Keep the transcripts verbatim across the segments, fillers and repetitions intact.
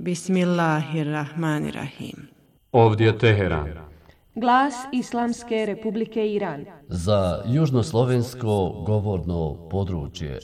Bismillahirrahmanirrahim. Ovdje je Teheran. Glas Islamske Republike Iran. Za južnoslovensko govorno područje.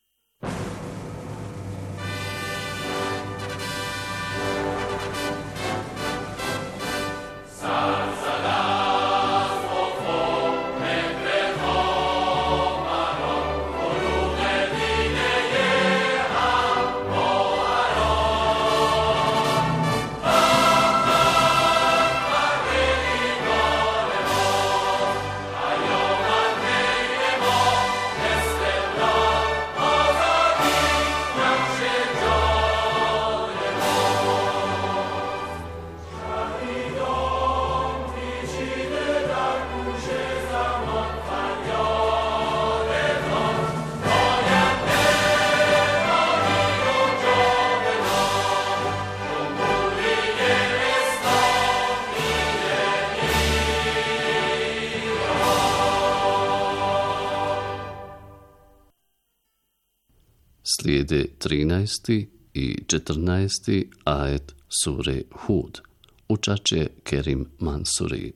Slijede trinaesti i četrnaesti ajet sure Hud. Učat će Kerim Mansuri.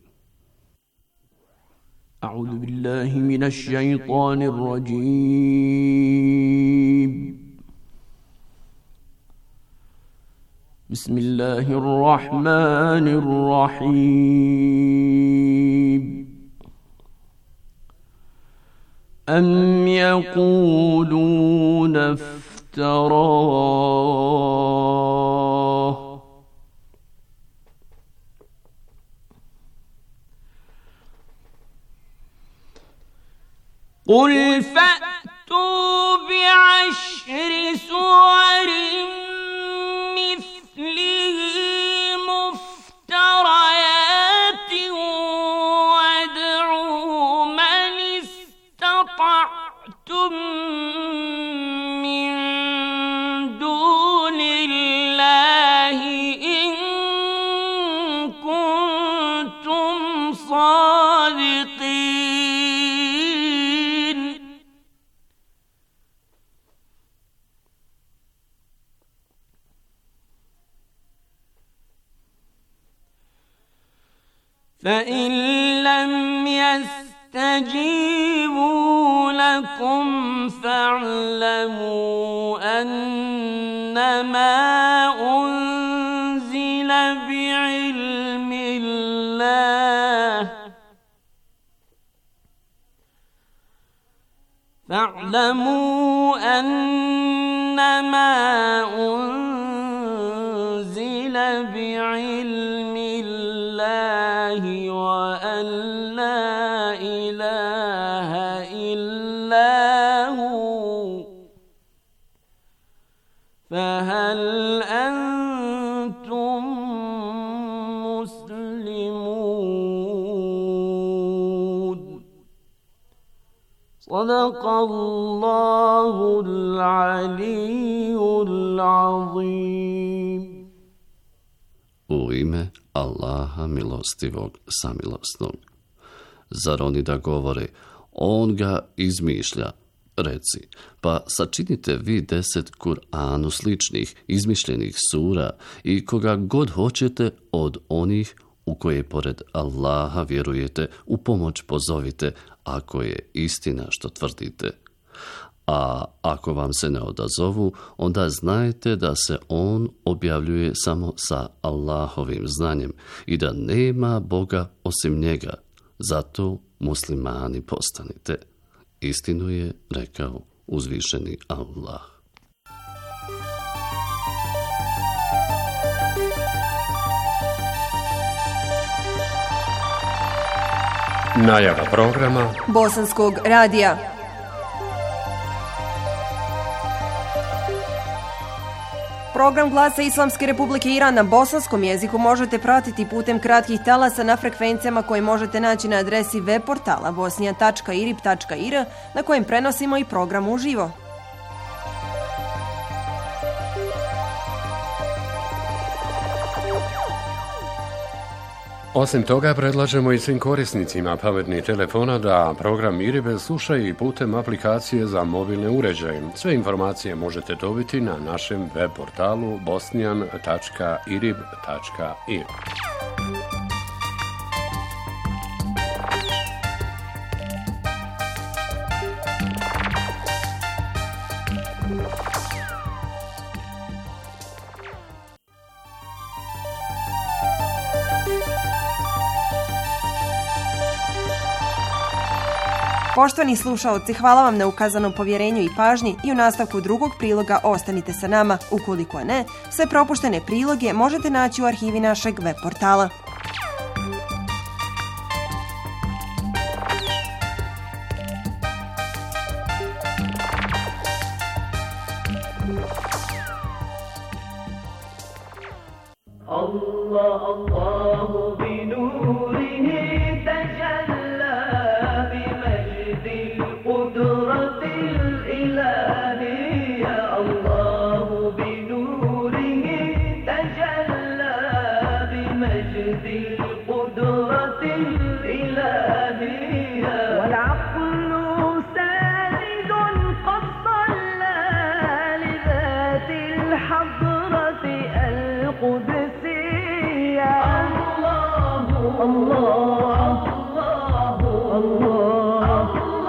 A'udhu billahi minash shaitanir rajim. Bismillahirrahmanirrahim. أم يقولون افتراه قل فأتوا بعشر سور مثله مفتريات وادعوا من استطعتم من دون الله إن كنتم صادقين فإن لم يستجيبوا لكم فاعلموا أنما أنزل بعلم الله فاعلموا أنما أنزل بعلم الله وأن لا إله إلا هو فهل أنتم مسلمون صدق الله العلي العظيم. U ime Allaha milostivog samilosnog. Zar oni da govore, on ga izmišlja? Reci, pa sačinite vi deset Kur'anu sličnih, izmišljenih sura i koga god hoćete od onih u koje pored Allaha vjerujete, u pomoć pozovite, ako je istina što tvrdite. A ako vam se ne odazovu, onda znajte da se on objavljuje samo sa Allahovim znanjem i da nema Boga osim njega. Zato muslimani postanite. Istinu je rekao uzvišeni Allah. Najava programa Bosanskog radija. Program Glasa Islamske Republike Iran na bosanskom jeziku možete pratiti putem kratkih talasa na frekvencijama koje možete naći na adresi web portala bosnija tačka irib tačka ir na kojem prenosimo i program uživo. Osim toga, predlažemo i svim korisnicima pametnih telefona da program IRIB slušaju i putem aplikacije za mobilne uređaje. Sve informacije možete dobiti na našem web portalu bosnijan tačka irib tačka ir. Poštovani slušaoci, hvala vam na ukazanom povjerenju i pažnji i u nastavku drugog priloga ostanite sa nama. Ukoliko ne, sve propuštene priloge možete naći u arhivi našeg web portala. Allah, Allahu bi nurihi tajalla bi majdil qudratil ilahiyya. Allahu bi nurihi tajalla bi majdil qudratil ilahiyya. Wal aqlu sajidun qad dalla li dhatil hadrati al-qudus. Allah, Allah, Allah,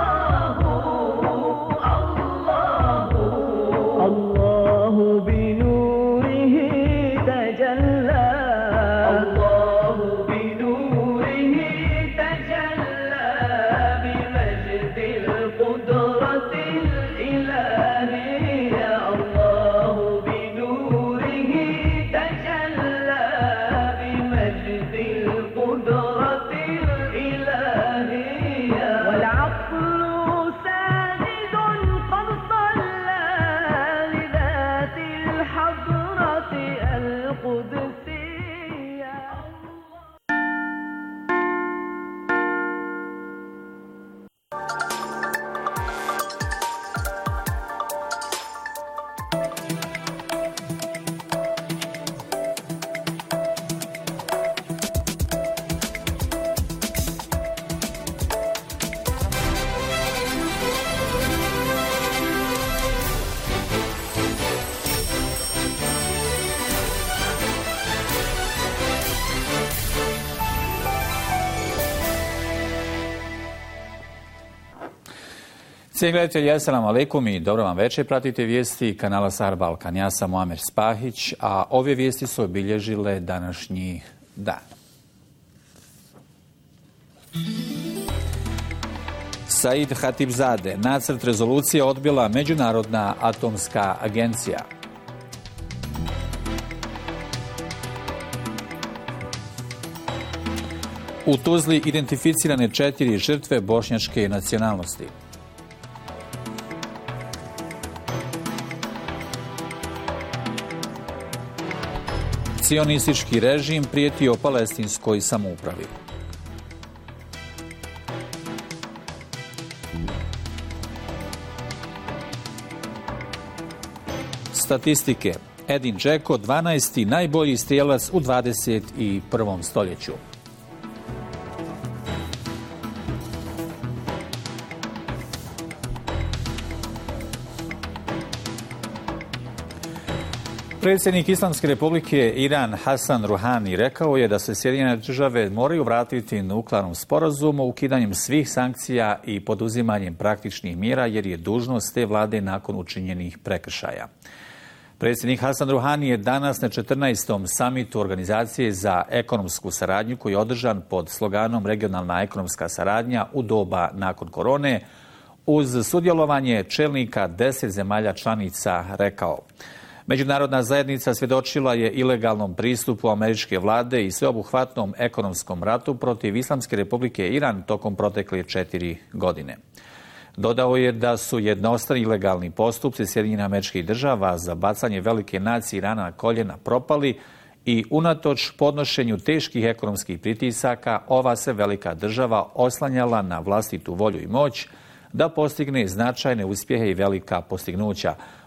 Allahu bi nurihi tajalla, Allahu bi nurihi tajalla bi majdil qudratil ilahiyya. Allahu bi nurihi tajalla bi majdil qudratil ilahiyya. Wal aqlu sajidun qad salla li dhatil hadrati al-qudsiyya. Cijenjeni gledatelji, assalamu alaikum i dobro vam večer. Pratite vijesti kanala Sahar Balkan. Ja sam Muamer Spahić, a ove vijesti su obilježile današnji dan. Said Hatibzade, nacrt rezolucije odbila Međunarodna atomska agencija. U Tuzli identificirane četiri žrtve bošnjačke nacionalnosti. Sionistički režim prijetio palestinskoj samoupravi. Statistike. Edin Džeko, dvanaesti najbolji strijelac u dvadeset prvom stoljeću. Predsjednik Islamske republike Iran Hasan Ruhani rekao je da se Sjedinjene države moraju vratiti nuklearnom sporazumu ukidanjem svih sankcija i poduzimanjem praktičnih mjera jer je dužnost te vlade nakon učinjenih prekršaja. Predsjednik Hasan Ruhani je danas na četrnaestom samitu Organizacije za ekonomsku saradnju koji je održan pod sloganom Regionalna ekonomska saradnja u doba nakon korone uz sudjelovanje čelnika deset zemalja članica rekao: Međunarodna zajednica svjedočila je ilegalnom pristupu američke vlade i sveobuhvatnom ekonomskom ratu protiv Islamske republike Iran tokom protekle četiri godine. Dodao je da su jednostrani ilegalni postupci Sjedinjenih Američkih Država za bacanje velike nacije Irana na koljena propali i unatoč podnošenju teških ekonomskih pritisaka ova se velika država oslanjala na vlastitu volju i moć da postigne značajne uspjehe i velika postignuća,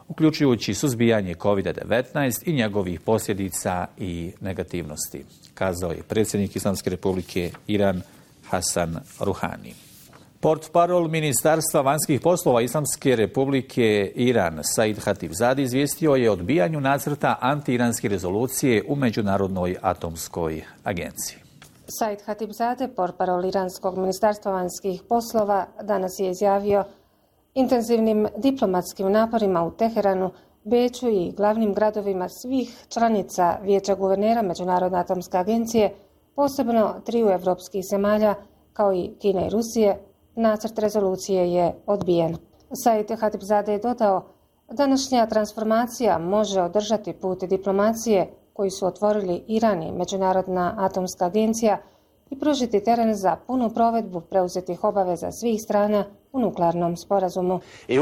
uključujući suzbijanje kovid devetnaest i njegovih posljedica i negativnosti, kazao je predsjednik Islamske republike Iran Hasan Ruhani. Portparol Ministarstva vanjskih poslova Islamske republike Iran Said Khatibzadeh izvijestio je o odbijanju nacrta anti-iranske rezolucije u Međunarodnoj atomskoj agenciji. Said Khatibzadeh, portparol Iranskog ministarstva vanjskih poslova, danas je izjavio: intenzivnim diplomatskim naporima u Teheranu, Beču i glavnim gradovima svih članica Vijeća guvernera Međunarodne atomske agencije, posebno triju evropskih zemalja, kao i Kine i Rusije, nacrt rezolucije je odbijen. Said Khatibzadeh je dodao: današnja transformacija može održati put diplomacije koji su otvorili Iran i Međunarodna atomska agencija i pružiti teren za punu provedbu preuzetih obaveza svih strana u nuklearnom sporazumu.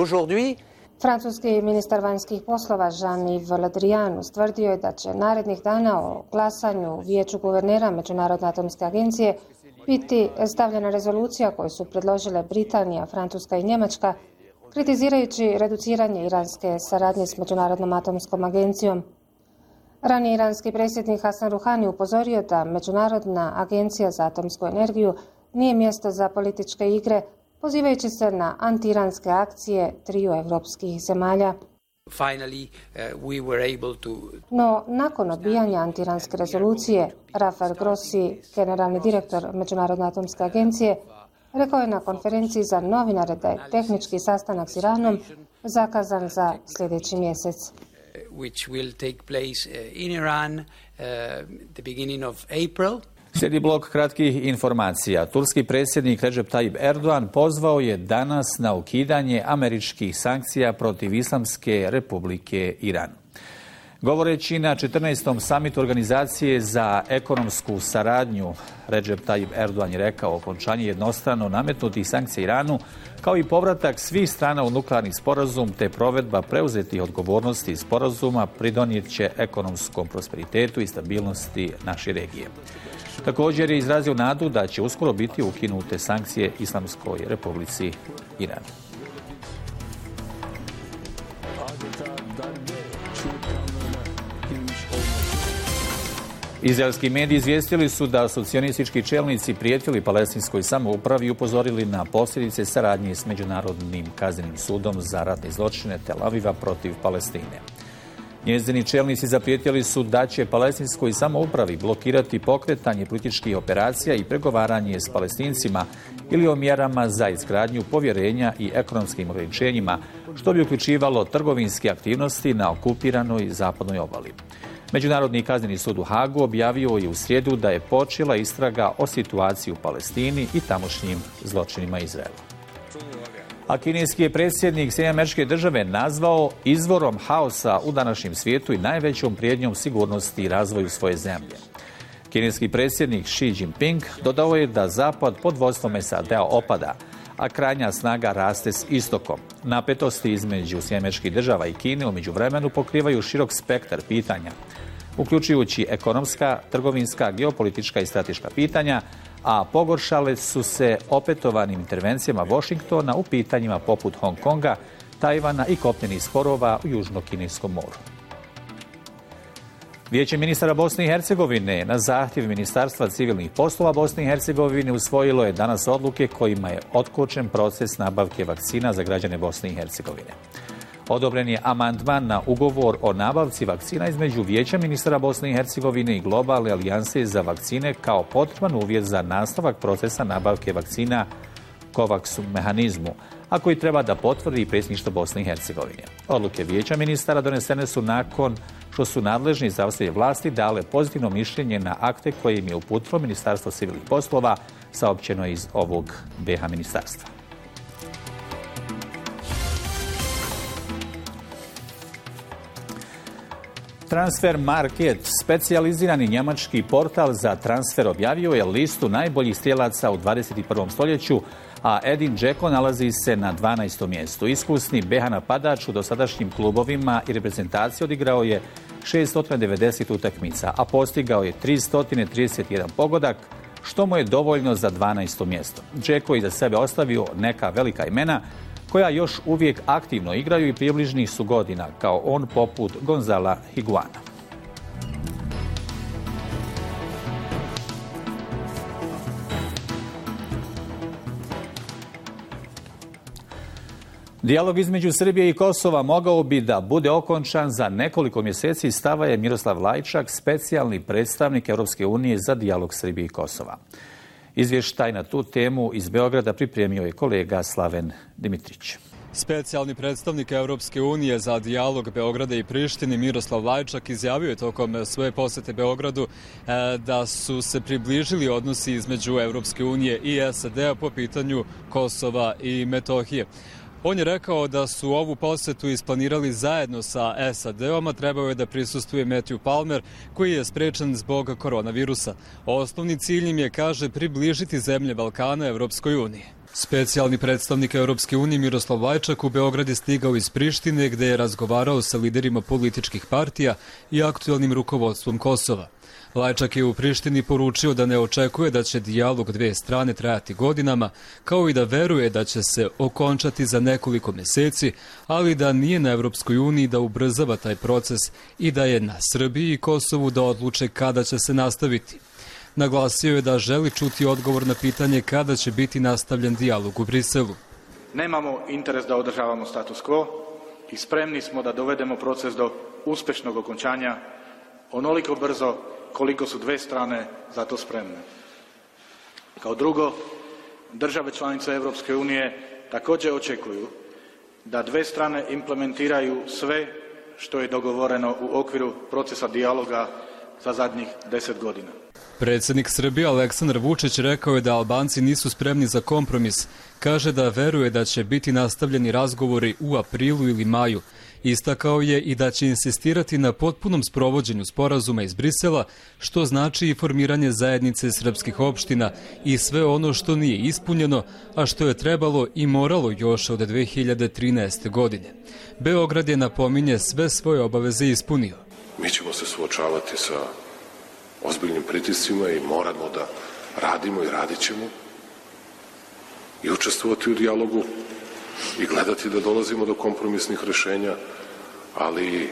Francuski ministar vanjskih poslova Jean-Yves Le Drian ustvrdio je da će narednih dana o glasanju u Vijeću guvernera Međunarodne atomske agencije biti stavljena rezolucija koju su predložile Britanija, Francuska i Njemačka, kritizirajući reduciranje iranske saradnje s Međunarodnom atomskom agencijom. Raniji iranski predsjednik Hasan Ruhani upozorio da Međunarodna agencija za atomsku energiju nije mjesto za političke igre, pozivajući se na anti-iranske akcije triju evropskih zemalja. Finally, uh, we were able to... No, nakon odbijanja anti-iranske rezolucije, Rafael Grossi, generalni direktor Međunarodne atomske agencije, rekao je na konferenciji za novinare da je tehnički sastanak s Iranom zakazan za sljedeći mjesec. Which will take place in Iran uh, the beginning of April. Slijedi blok kratkih informacija. Turski predsjednik Recep Tayyip Erdogan pozvao je danas na ukidanje američkih sankcija protiv Islamske republike Iran. Govoreći na četrnaestom samitu Organizacije za ekonomsku saradnju, Recep Tayyip Erdogan je rekao: okončanje jednostrano nametnutih sankcija Iranu, kao i povratak svih strana u nuklearni sporazum te provedba preuzetih odgovornosti iz sporazuma pridonijet će ekonomskom prosperitetu i stabilnosti naše regije. Također je izrazio nadu da će uskoro biti ukinute sankcije Islamskoj republici Iran. Izraelski mediji izvijestili su da su sionistički čelnici prijetili palestinskoj samoupravi i upozorili na posljedice saradnje s Međunarodnim kaznenim sudom za ratne zločine Tel Aviva protiv Palestine. Njezini čelnici zaprijetili su da će palestinskoj samoupravi blokirati pokretanje političkih operacija i pregovaranje s Palestincima ili o mjerama za izgradnju povjerenja i ekonomskim ograničenjima, što bi uključivalo trgovinske aktivnosti na okupiranoj zapadnoj obali. Međunarodni kazneni sud u Hagu objavio je u srijedu da je počela istraga o situaciji u Palestini i tamošnjim zločinima Izraela. A kineski je predsjednik Sjedinjenih Američke Države nazvao izvorom haosa u današnjem svijetu i najvećom prijetnjom sigurnosti i razvoju svoje zemlje. Kineski predsjednik Xi Jinping dodao je da Zapad pod vodstvom S A D-a opada, a krajnja snaga raste s istokom. Napetosti između Sjedinjenih Američkih Država i Kine u međuvremenu pokrivaju širok spektar pitanja, uključujući ekonomska, trgovinska, geopolitička i strateška pitanja, a pogoršale su se opetovanim intervencijama Washingtona u pitanjima poput Hong Konga, Tajvana i kopnenih sporova u Južno-Kineskom moru. Vijeće ministara Bosne i Hercegovine na zahtjev Ministarstva civilnih poslova Bosne i Hercegovine usvojilo je danas odluke kojima je otkočen proces nabavke vakcina za građane Bosne i Hercegovine. Odobren je amandman na ugovor o nabavci vakcina između Vijeća ministara Bosne i Hercegovine i Globalne alijanse za vakcine kao potreban uvjet za nastavak procesa nabavke vakcina COVAX mehanizmu, a koji treba da potvrdi predsjedništvo Bosne i Hercegovine. Odluke Vijeća ministara donesene su nakon što su nadležni zdravstvene vlasti dale pozitivno mišljenje na akte koje im je uputilo Ministarstvo civilnih poslova, saopćeno iz ovog B H ministarstva. Transfer Market, specijalizirani njemački portal za transfer, objavio je listu najboljih strijelaca u dvadeset prvom stoljeću, a Edin Dzeko nalazi se na dvanaestom mjestu. Iskusni B H napadač u dosadašnjim klubovima i reprezentaciji odigrao je šesto devedeset utakmica, a postigao je tristo trideset jedan pogodak, što mu je dovoljno za dvanaesto mjesto. Dzeko je za sebe ostavio neka velika imena koja još uvijek aktivno igraju i približnih su godina, kao on poput Gonzala Higuana. Dijalog između Srbije i Kosova mogao bi da bude okončan za nekoliko mjeseci, stava je Miroslav Lajčak, specijalni predstavnik Europske unije za dijalog Srbije i Kosova. Izvještaj na tu temu iz Beograda pripremio je kolega Slaven Dimitrić. Specijalni predstavnik Europske unije za dijalog Beograda i Prištine Miroslav Lajčak izjavio je tokom svoje posete Beogradu da su se približili odnosi između Europske unije i S A D-a po pitanju Kosova i Metohije. On je rekao da su ovu posetu isplanirali zajedno sa S A D-om, a trebao je da prisustvuje Matthew Palmer, koji je sprečen zbog koronavirusa. Osnovni cilj im je, kaže, približiti zemlje Balkana Evropskoj uniji. Specijalni predstavnik Europske unije Miroslav Lajčak u Beograd je stigao iz Prištine, gde je razgovarao sa liderima političkih partija i aktuelnim rukovodstvom Kosova. Lajčak je u Prištini poručio da ne očekuje da će dijalog dve strane trajati godinama, kao i da veruje da će se okončati za nekoliko mjeseci, ali da nije na Evropskoj uniji da ubrzava taj proces i da je na Srbiji i Kosovu da odluče kada će se nastaviti. Naglasio je da želi čuti odgovor na pitanje kada će biti nastavljen dijalog u Briselu. Nemamo interes da održavamo status quo i spremni smo da dovedemo proces do uspješnog okončanja onoliko brzo koliko su dve strane za to spremne. Kao drugo, države članice Europske unije također očekuju da dve strane implementiraju sve što je dogovoreno u okviru procesa dijaloga za zadnjih deset godina. Predsjednik Srbije Aleksandar Vučić rekao je da Albanci nisu spremni za kompromis. Kaže da veruje da će biti nastavljeni razgovori u aprilu ili maju. Istakao je i da će insistirati na potpunom sprovođenju sporazuma iz Brisela, što znači i formiranje zajednice srpskih opština i sve ono što nije ispunjeno, a što je trebalo i moralo još od dve hiljade trinaeste. godine. Beograd je, napominje, sve svoje obaveze ispunio. Mi ćemo se suočavati sa ozbiljnim pritiscima i moramo da radimo i radit ćemo i učestvovati u dijalogu i gledati da dolazimo do kompromisnih rješenja, ali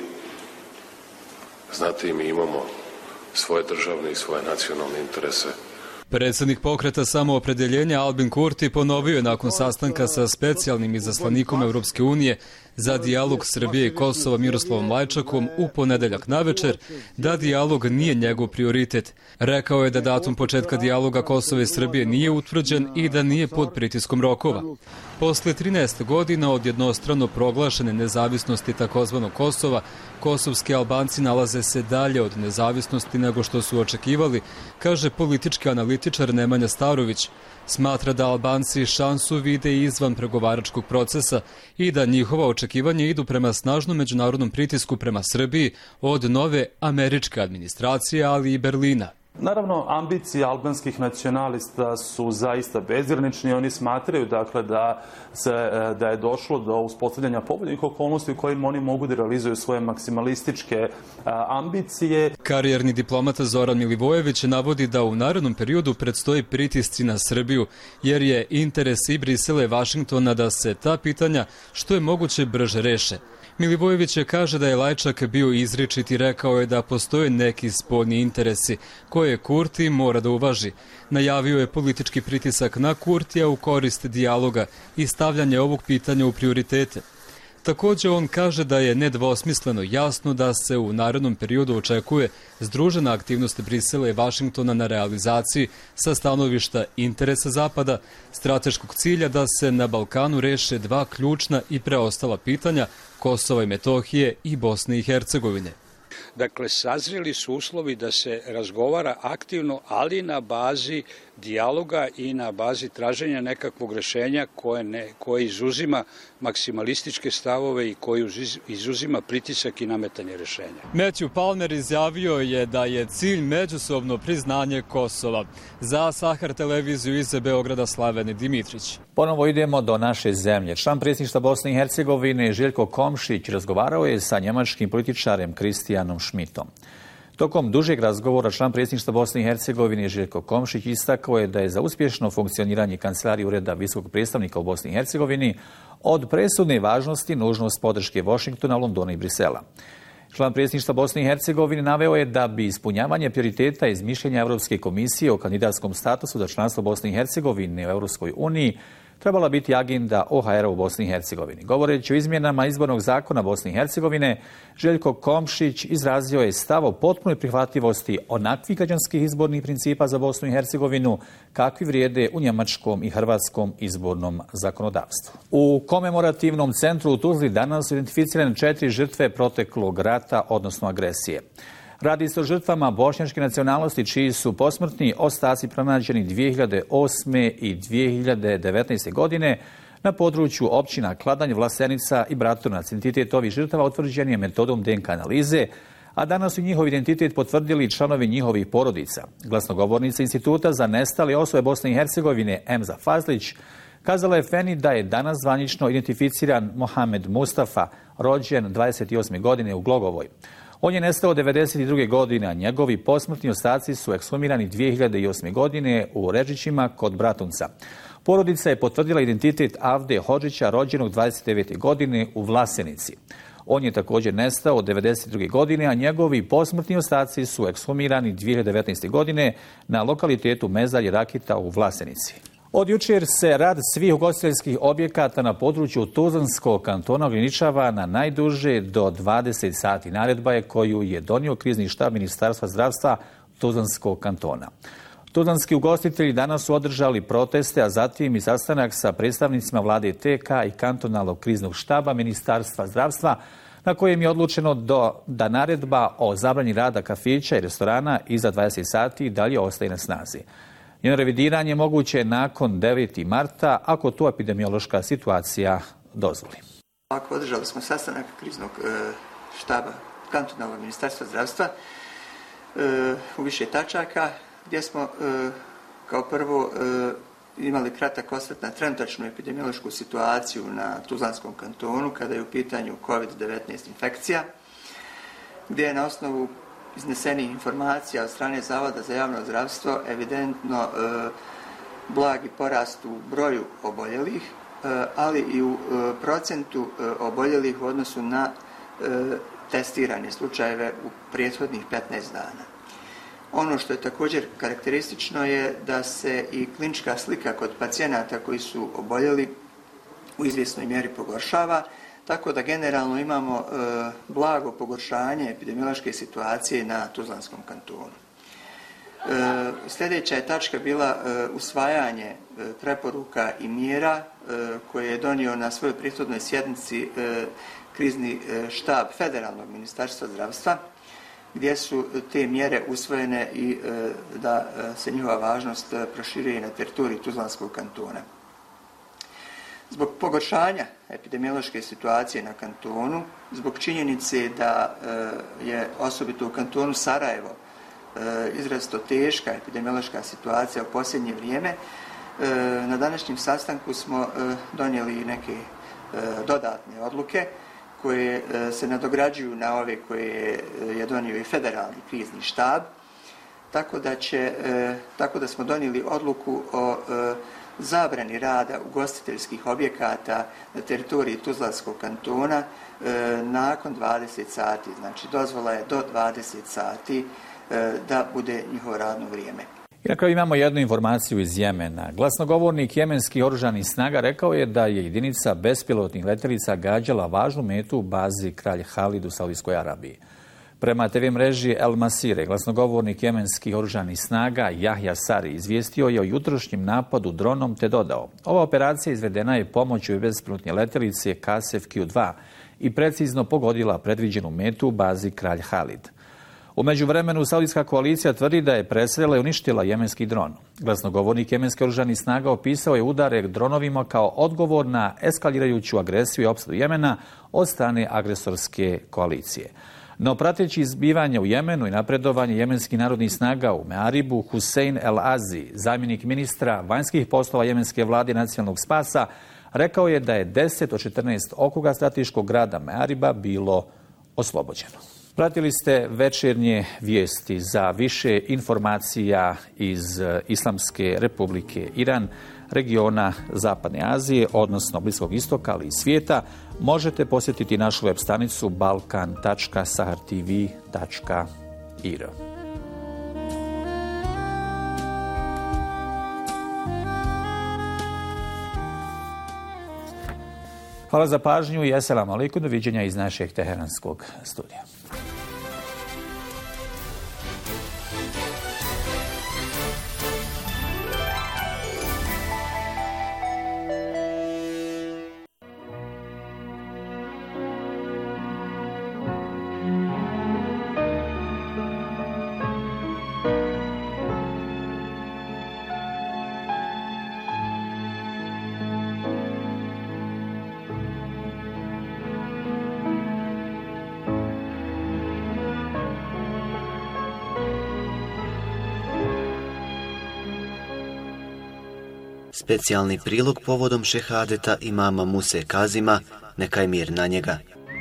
znate i mi imamo svoje državne i svoje nacionalne interese. Predsjednik pokreta Samoopredeljenja Albin Kurti ponovio je nakon sastanka sa specijalnim izaslanikom Europske unije za dijalog Srbije i Kosova Miroslavom Lajčakom u ponedeljak navečer da dijalog nije njegov prioritet. Rekao je da datum početka dijaloga Kosova i Srbije nije utvrđen i da nije pod pritiskom rokova. Posle trinaest godina od jednostrano proglašene nezavisnosti takozvanog Kosova, kosovski Albanci nalaze se dalje od nezavisnosti nego što su očekivali, kaže politički analitičar Nemanja Starović. Smatra da Albanci šansu vide izvan pregovaračkog procesa i da njihova očekivanja idu prema snažnom međunarodnom pritisku prema Srbiji od nove američke administracije, ali i Berlina. Naravno, ambicije albanskih nacionalista su zaista bezgranični. Oni smatraju dakle, da, se, da je došlo do uspostavljanja povoljnih okolnosti u kojima oni mogu da realizuju svoje maksimalističke a, ambicije. Karijerni diplomata Zoran Milivojević navodi da u narednom periodu predstoji pritisci na Srbiju, jer je interes i Brisela i Vašingtona da se ta pitanja što je moguće brže reše. Milivojević kaže da je Lajčak bio izričit i rekao je da postoje neki spoljni interesi koje Kurti mora da uvaži. Najavio je politički pritisak na Kurtija u korist dijaloga i stavljanje ovog pitanja u prioritete. Također on kaže da je nedvosmisleno jasno da se u narednom periodu očekuje združena aktivnost Brisela i Vašingtona na realizaciji sa stanovišta interesa Zapada, strateškog cilja da se na Balkanu reše dva ključna i preostala pitanja Kosova i Metohije i Bosne i Hercegovine. Dakle, sazreli su uslovi da se razgovara aktivno, ali na bazi dijaloga i na bazi traženja nekakvog rješenja koje, ne, koje izuzima maksimalističke stavove i koje izuzima pritisak i nametanje rješenja. Matthew Palmer izjavio je da je cilj međusobno priznanje Kosova. Za Sahar televiziju iz Beograda Slaven Dimitrić. Ponovo idemo do naše zemlje. Član predsjedništva Bosne i Hercegovine Željko Komšić razgovarao je sa njemačkim političarem Kristijanom Schmidtom. Tokom dužeg razgovora član predsjedništva Bosne i Hercegovine Željko Komšić istakao je da je za uspješno funkcioniranje kancelarije Ureda visokog predstavnika u Bosni i Hercegovini od presudne važnosti nužnost podrške Washingtona, Londona i Brisela. Član predsjedništva Bosne i Hercegovine naveo je da bi ispunjavanje prioriteta iz mišljenja Europske komisije o kandidatskom statusu za članstvo Bosne i Hercegovine u Europskoj uniji trebala biti agenda O H R-a u Bosni i Hercegovini. Govoreći o izmjenama izbornog zakona Bosne i Hercegovine, Željko Komšić izrazio je stav o potpunoj prihvatljivosti onakvih građanskih izbornih principa za Bosnu i Hercegovinu kakvi vrijede u njemačkom i hrvatskom izbornom zakonodavstvu. U komemorativnom centru u Tuzli danas su identificirane četiri žrtve proteklog rata, odnosno agresije. Radi se o žrtvama bošnjačke nacionalnosti čiji su posmrtni ostaci pronađeni dvije hiljade osme. i dvije hiljade devetnaeste. godine na području općina Kladanj, Vlasenica i Bratunac. Identitet ovih žrtava utvrđen je metodom D N K analize, a danas su njihov identitet potvrdili članovi njihovih porodica. Glasnogovornica Instituta za nestale osobe Bosne i Hercegovine Emza Fazlić kazala je Feni da je danas zvanično identificiran Mohamed Mustafa, rođen dvadeset osme. godine u Glogovoj. On je nestao devedeset druge. godine, a njegovi posmrtni ostaci su ekshumirani dvije hiljade osme. godine u Režićima kod Bratunca. Porodica je potvrdila identitet Avde Hodžića, rođenog dvadeset devete. godine u Vlasenici. On je također nestao devedeset druge. godine, a njegovi posmrtni ostaci su ekshumirani dvije hiljade devetnaeste. godine na lokalitetu Mezalje Rakita u Vlasenici. Od jučer se rad svih ugostiteljskih objekata na području Tuzlanskog kantona ograničava na najduže do dvadeset sati. Naredba je koju je donio krizni štab Ministarstva zdravstva Tuzlanskog kantona. Tuzlanski ugostitelji danas su održali proteste, a zatim i sastanak sa predstavnicima vlade T K i kantonalnog kriznog štaba Ministarstva zdravstva, na kojem je odlučeno do, da naredba o zabrani rada kafića i restorana iza dvadeset sati dalje ostaje na snazi. Njeno revidiranje moguće je nakon devetog marta, ako to epidemiološka situacija dozvoli. Ovako, održali smo sastanak kriznog štaba kantonalnog Ministarstva zdravstva u više tačaka, gdje smo kao prvo imali kratak osvrt na trenutačnu epidemiološku situaciju na Tuzlanskom kantonu kada je u pitanju kovid devetnaest infekcija, gdje je na osnovu iznesenih informacija od strane Zavoda za javno zdravstvo evidentno e, blagi porast u broju oboljelih, e, ali i u e, procentu e, oboljelih u odnosu na e, testirane slučajeve u prethodnih petnaest dana. Ono što je također karakteristično je da se i klinička slika kod pacijenata koji su oboljeli u izvjesnoj mjeri pogoršava, tako da generalno imamo e, blago pogoršanje epidemiološke situacije na Tuzlanskom kantonu. E, sljedeća je tačka bila e, usvajanje e, preporuka i mjera e, koje je donio na svojoj prethodnoj sjednici e, krizni e, štab Federalnog ministarstva zdravstva, gdje su te mjere usvojene i e, da e, se njihova važnost e, proširuje na teritoriji Tuzlanskog kantona. Zbog pogoršanja epidemiološke situacije na kantonu, zbog činjenice da e, je osobito u kantonu Sarajevo e, izrazito teška epidemiološka situacija u posljednje vrijeme, e, na današnjem sastanku smo e, donijeli neke e, dodatne odluke koje e, se nadograđuju na ove koje je donio i federalni krizni štab, tako da, će, e, tako da smo donijeli odluku o e, zabrani rada ugostiteljskih objekata na teritoriji Tuzlanskog kantona e, nakon dvadeset sati. Znači, dozvola je do dvadeset sati e, da bude njihovo radno vrijeme. I na kraju imamo jednu informaciju iz Jemena. Glasnogovornik jemenskih oružanih snaga rekao je da je jedinica bespilotnih letjelica gađala važnu metu u bazi Kralj Halid u Saudijskoj Arabiji. Prema te ve mreži El Masire, glasnogovornik jemenskih oružanih snaga Jahja Sari izvijestio je o jutrošnjem napadu dronom te dodao: ova operacija izvedena je pomoću bespilotne letjelice Kasef Q dva i precizno pogodila predviđenu metu u bazi Kralj Halid. U međuvremenu saudijska koalicija tvrdi da je presrela i uništila jemenski dron. Glasnogovornik jemenskih oružanih snaga opisao je udare dronovima kao odgovor na eskalirajuću agresiju i opsadu Jemena od strane agresorske koalicije. No, prateći izbivanje u Jemenu i napredovanje jemenskih narodnih snaga u Mearibu, Husein El Azi, zamjenik ministra vanjskih poslova jemenske vlade nacionalnog spasa, rekao je da je deset od četrnaest okruga strateškog grada Meariba bilo oslobođeno. Pratili ste večernje vijesti. Za više informacija iz Islamske republike Iran, regiona Zapadne Azije, odnosno Bliskog istoka, ali i svijeta, možete posjetiti našu web stranicu balkan tačka sahar t v tačka i r. Hvala za pažnju i assalamu alaikum, doviđenja iz našeg teheranskog studija. Specijalni prilog povodom šehadeta imama Muse Kazima, neka je mir na njega.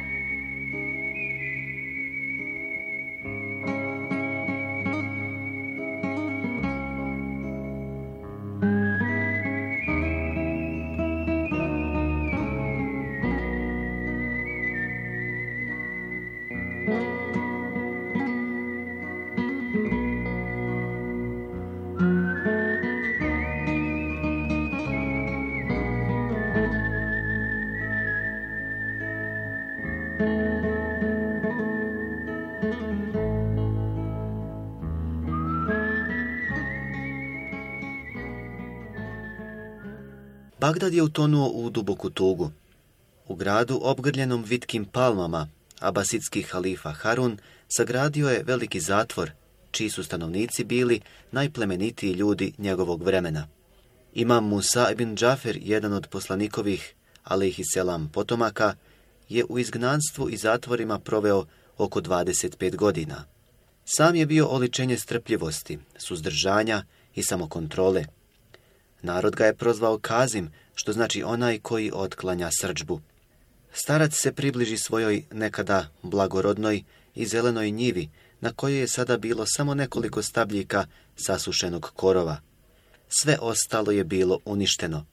Bagdad je utonuo u duboku tugu. U gradu obgrljenom vitkim palmama, abasidski halifa Harun sagradio je veliki zatvor, čiji su stanovnici bili najplemenitiji ljudi njegovog vremena. Imam Musa ibn Džafer, jedan od poslanikovih, alejhiselam, potomaka, je u izgnanstvu i zatvorima proveo oko dvadeset pet godina. Sam je bio oličenje strpljivosti, suzdržanja i samokontrole. Narod ga je prozvao Kazim, što znači onaj koji otklanja srdžbu. Starac se približi svojoj nekada blagorodnoj i zelenoj njivi, na kojoj je sada bilo samo nekoliko stabljika sasušenog korova. Sve ostalo je bilo uništeno.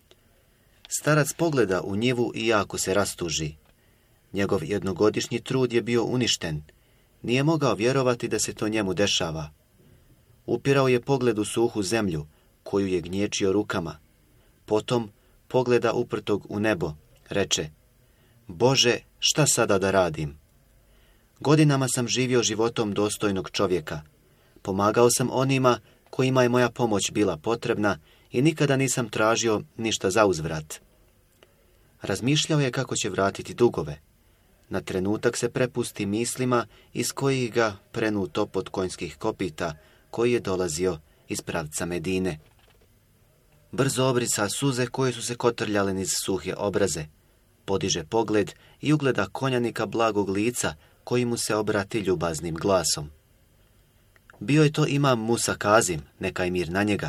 Starac pogleda u njivu i jako se rastuži. Njegov jednogodišnji trud je bio uništen. Nije mogao vjerovati da se to njemu dešava. Upirao je pogled u suhu zemlju, koju je gnječio rukama. Potom pogleda uprtog u nebo, reče: Bože, šta sada da radim? Godinama sam živio životom dostojnog čovjeka. Pomagao sam onima kojima je moja pomoć bila potrebna i nikada nisam tražio ništa za uzvrat. Razmišljao je kako će vratiti dugove. Na trenutak se prepusti mislima iz kojih ga prenu topot konjskih kopita koji je dolazio iz pravca Medine. Brzo obrisa suze koje su se kotrljale niz suhe obraze. Podiže pogled i ugleda konjanika blagog lica koji mu se obrati ljubaznim glasom. Bio je to imam Musa Kazim, neka je mir na njega.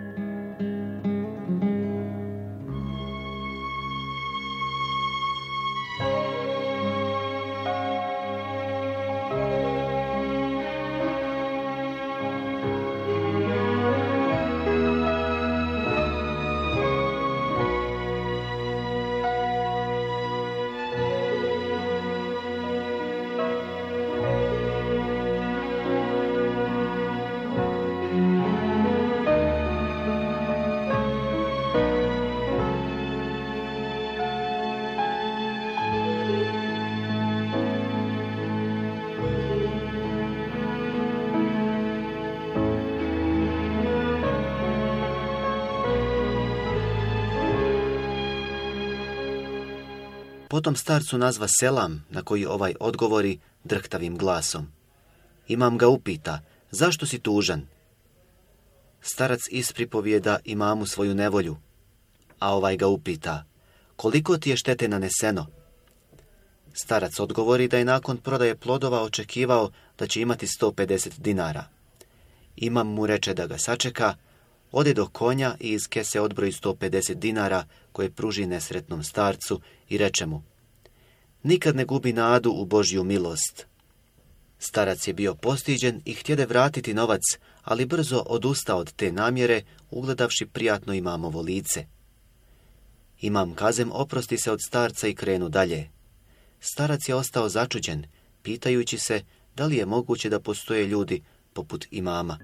Potom starcu nazva selam, na koji ovaj odgovori drhtavim glasom. Imam ga upita: zašto si tužan? Starac ispripovijeda imamu svoju nevolju, a ovaj ga upita: koliko ti je štete naneseno? Starac odgovori da je nakon prodaje plodova očekivao da će imati sto pedeset dinara. Imam mu reče da ga sačeka, ode do konja i iz kese odbroji sto pedeset dinara koje pruži nesretnom starcu i reče mu: nikad ne gubi nadu u Božju milost. Starac je bio postiđen i htjede vratiti novac, ali brzo odustao od te namjere, ugledavši prijatno imamovo lice. Imam Kazem oprosti se od starca i krenu dalje. Starac je ostao začuđen, pitajući se da li je moguće da postoje ljudi poput imama.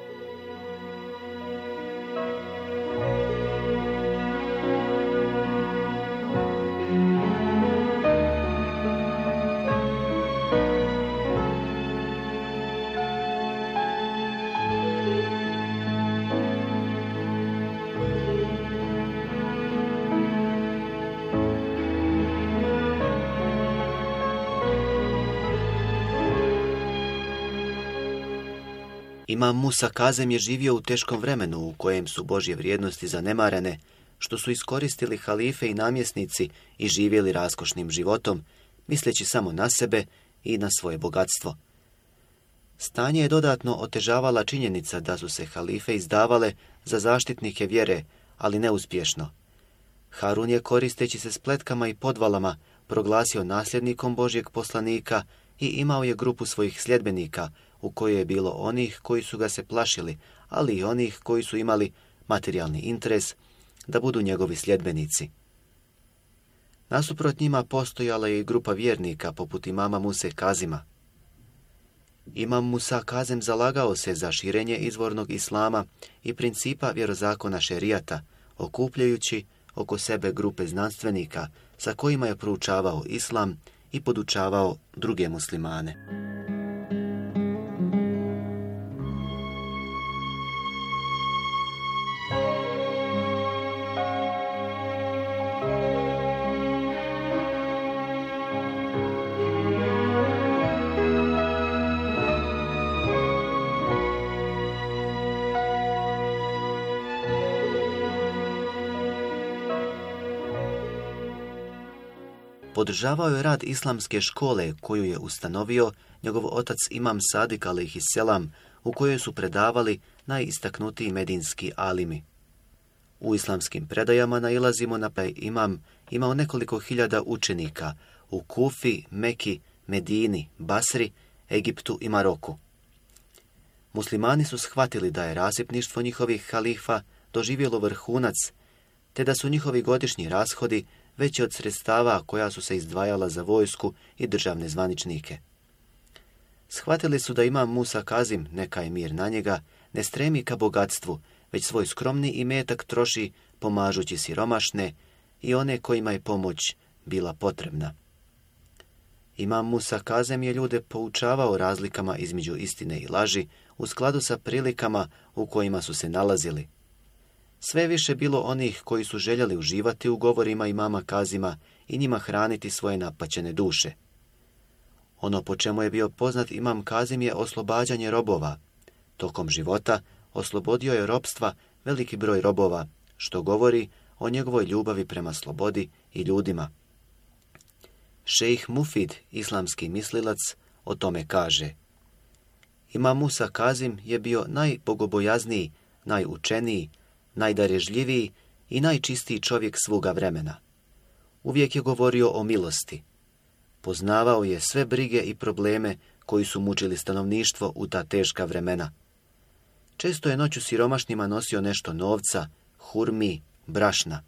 Imam Musa Kazem je živio u teškom vremenu u kojem su Božje vrijednosti zanemarene, što su iskoristili halife i namjesnici i živjeli raskošnim životom, misleći samo na sebe i na svoje bogatstvo. Stanje je dodatno otežavala činjenica da su se halife izdavale za zaštitnike vjere, ali neuspješno. Harun je, koristeći se spletkama i podvalama, proglasio nasljednikom Božjeg poslanika i imao je grupu svojih sljedbenika, u kojoj je bilo onih koji su ga se plašili, ali i onih koji su imali materijalni interes da budu njegovi sljedbenici. Nasuprot njima postojala je i grupa vjernika poput imama Muse Kazima. Imam Musa Kazem zalagao se za širenje izvornog islama i principa vjerozakona šerijata, okupljajući oko sebe grupe znanstvenika sa kojima je proučavao islam i podučavao druge muslimane. Podržavao je rad islamske škole koju je ustanovio njegov otac imam Sadik alejhiselam, u kojoj su predavali najistaknutiji medinski alimi. U islamskim predajama nailazimo na pa imam imao nekoliko hiljada učenika u Kufi, Meki, Medini, Basri, Egiptu i Maroku. Muslimani su shvatili da je rasipništvo njihovih halifa doživjelo vrhunac, te da su njihovi godišnji rashodi veći od sredstava koja su se izdvajala za vojsku i državne zvaničnike. Shvatili su da imam Musa Kazim, neka je mir na njega, ne stremi ka bogatstvu, već svoj skromni imetak troši pomažući siromašne i one kojima je pomoć bila potrebna. Imam Musa Kazem je ljude poučavao razlikama između istine i laži u skladu sa prilikama u kojima su se nalazili. Sve više bilo onih koji su željeli uživati u govorima imama Kazima i njima hraniti svoje napaćene duše. Ono po čemu je bio poznat imam Kazim je oslobađanje robova. Tokom života oslobodio je robstva veliki broj robova, što govori o njegovoj ljubavi prema slobodi i ljudima. Šejh Mufid, islamski mislilac, o tome kaže: Imam Musa Kazim je bio najbogobojazniji, najučeniji, najdarežljiviji i najčistiji čovjek svoga vremena. Uvijek je govorio o milosti. Poznavao je sve brige i probleme koji su mučili stanovništvo u ta teška vremena. Često je noću siromašnima nosio nešto novca, hurmi, brašna.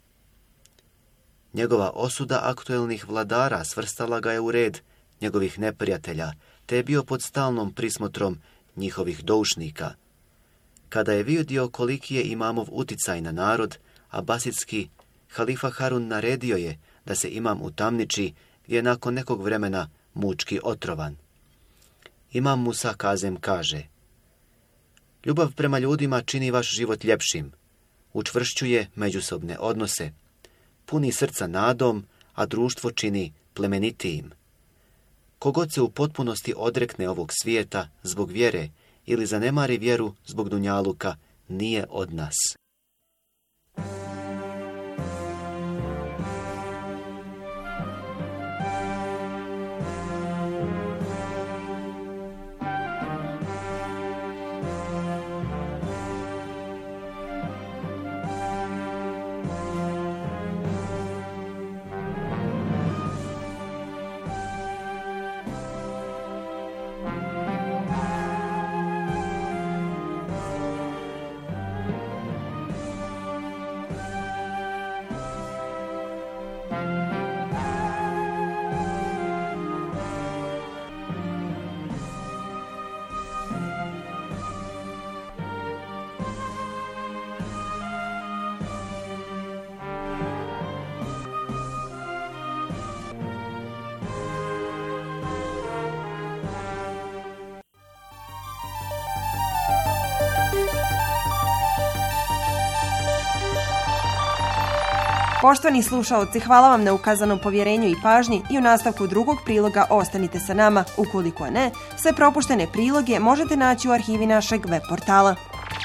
Njegova osuda aktuelnih vladara svrstala ga je u red njegovih neprijatelja, te je bio pod stalnom prismotrom njihovih doušnika. Kada je vidio koliki je imamov uticaj na narod, abasitski halifa Harun naredio je da se imam utamniči, gdje je nakon nekog vremena mučki otrovan. Imam Musa Kazem kaže: Ljubav prema ljudima čini vaš život ljepšim, učvršćuje međusobne odnose, puni srca nadom, a društvo čini plemenitijim. Kogod se u potpunosti odrekne ovog svijeta zbog vjere ili zanemari vjeru zbog dunjaluka, nije od nas. Poštovani slušaoci, hvala vam na ukazanom povjerenju i pažnji i u nastavku drugog priloga ostanite sa nama. Ukoliko ne, sve propuštene priloge možete naći u arhivi našeg web portala.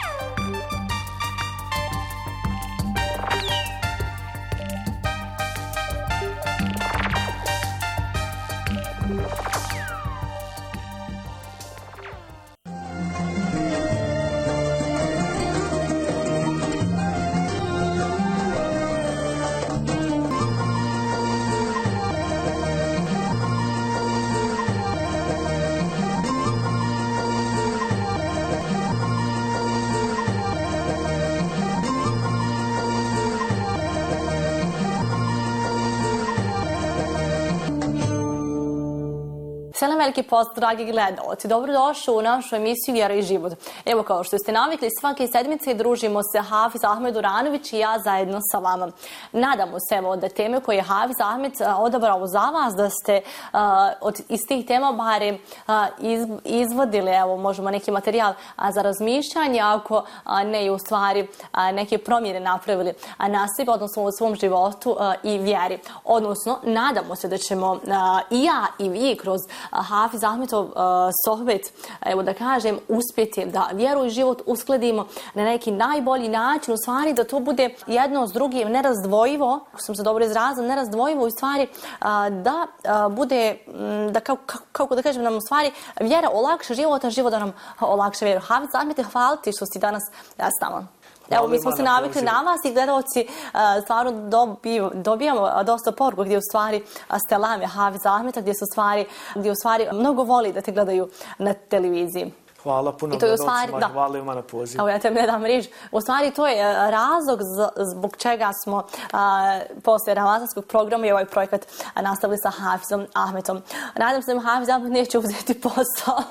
Selam, veliki pozdrav, dragi gledalci. Dobrodošli u našu emisiju Vjera i život. Evo, kao što ste navikli, svake sedmice družimo se Hafiz Ahmed Uranović i ja zajedno sa vama. Nadamo se evo, da teme koje je Hafiz Ahmed odabrao za vas, da ste uh, od, iz tih tema bare uh, iz, izvodili, evo, možemo neki materijal uh, za razmišljanje, ako uh, ne i u stvari uh, neke promjene napravili uh, na sebi, odnosno u svom životu uh, i vjeri. Odnosno, nadamo se da ćemo uh, i ja i vi kroz Hafiz Ahmetov uh, sohbet, evo da kažem, uspjeti da vjeru i život uskladimo na neki najbolji način, u stvari da to bude jedno s drugim nerazdvojivo, ako sam se dobro izrazila, nerazdvojivo u stvari uh, da uh, bude, um, da kako, kako da kažem, nam u stvari vjera olakša život, a život da nam olakša vjeru. Hafiz Ahmete, hvala ti što si danas uh, s nama. Evo, mi smo se navikli na vas i gledalci uh, stvarno dobi, dobijamo dosta poruku gdje u stvari stelame Hafiz Ahmeta, gdje su stvari, gdje u stvari mnogo voli da te gledaju na televiziji. Hvala puno gledalcima i hvala ima na pozivu. Evo, ja te ne dam riječ. U stvari to je razlog zbog čega smo uh, poslije ramazanskog programa i ovaj projekat nastavili sa Hafizom Ahmetom. Nadam se da Hafiz Ahmet neće uzeti posao.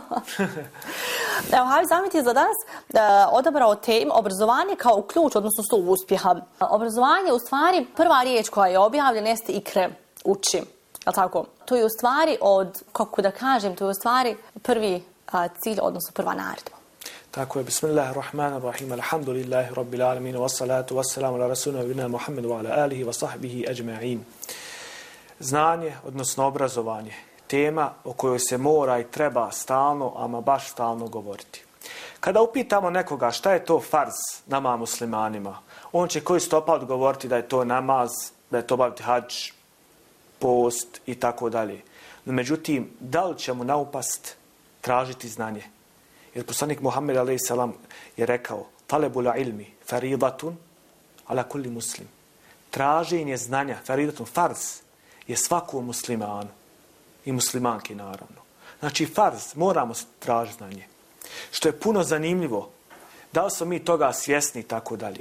Evo, Hafiz Ahmet je za danas uh, odabrao temu obrazovanje kao ključ, odnosno stup uspjeha. Obrazovanje u stvari prva riječ koja je objavljena jeste ikre, uči. Jel' tako? To je u stvari od, kako da kažem, to je u stvari prvi cilj, odnosno prva naredba. Tako je, bismillahirrahmanirrahim, alhamdulillahi rabbil alamin, wassalatu wassalamu ala rasulina Muhammedu wa ala alihi wa sahbihi ajma'in. Znanje, odnosno obrazovanje, tema o kojoj se mora i treba stalno, ama baš stalno govoriti. Kada upitamo nekoga šta je to farz nama muslimanima, on će koji stopa odgovoriti da je to namaz, da je to obaviti hadž, post i tako dalje. No međutim, da li će mu naupast tražiti znanje? Jer poslanik Muhammed alejhi selam je rekao: "Talebul ilmi faridatun ala kulli muslim." Traženje znanja, faridatun, farz, je svakom muslimanu i muslimanki naravno. Znači farz, moramo tražiti znanje. Što je puno zanimljivo, da li smo mi toga svjesni i tako dalje.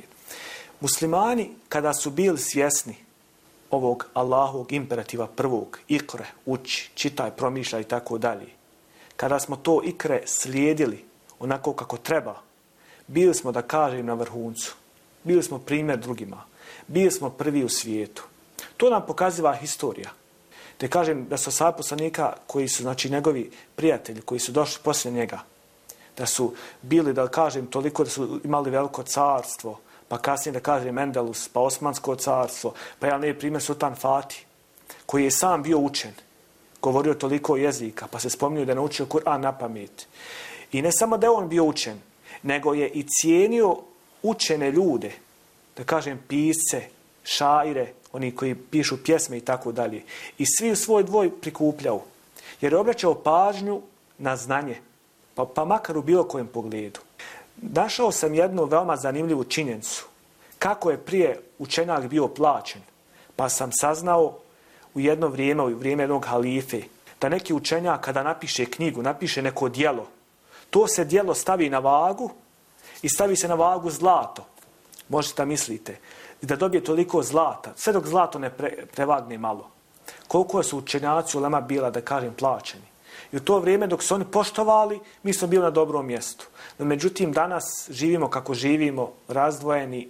Muslimani kada su bili svjesni ovog Allahovog imperativa prvog, ikre, uči, čitaj, promišljaj i tako dalje, kada smo to ikre slijedili onako kako treba, bili smo, da kažem, na vrhuncu. Bili smo primjer drugima. Bili smo prvi u svijetu. To nam pokaziva historija. Da kažem da su ashabi poslanika koji su, znači, njegovi prijatelji, koji su došli poslije njega, da su bili, da kažem, toliko da su imali veliko carstvo, pa kasnije, da kažem, Endelus, pa Osmansko carstvo, pa ja ne primjer Sultan Fatih, koji je sam bio učen, govorio toliko jezika, pa se spominju da je naučio Kur'an na pamet. I ne samo da je on bio učen, nego je i cijenio učene ljude, da kažem pisce, šaire, oni koji pišu pjesme i tako dalje. I svi u svoj dvoj prikupljao, jer je obraćao pažnju na znanje, pa, pa makar u bilo kojem pogledu. Našao sam jednu veoma zanimljivu činjenicu, kako je prije učenjak bio plaćen, pa sam saznao u jedno vrijeme, u vrijeme jednog halife, da neki učenjak kada napiše knjigu, napiše neko djelo, to se djelo stavi na vagu i stavi se na vagu zlato. Možete da mislite, da dobije toliko zlata, sve dok zlato ne pre, prevagne malo. Koliko su učenjaci ulema bila, da kažem, plaćeni. I u to vrijeme dok su oni poštovali, mi smo bili na dobrom mjestu. No, međutim, danas živimo kako živimo, razdvojeni,